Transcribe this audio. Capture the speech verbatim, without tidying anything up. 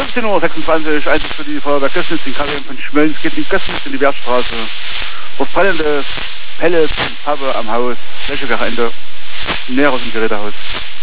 siebzehn Uhr sechsundzwanzig, Einsatz für die Feuerwehr Gößnitz in K W M von Schmölln. Es geht in Gößnitz in die Wertstraße. Auf brennende Pellets und Pappe am Haus. Löschungsende. Näher aus dem Gerätehaus.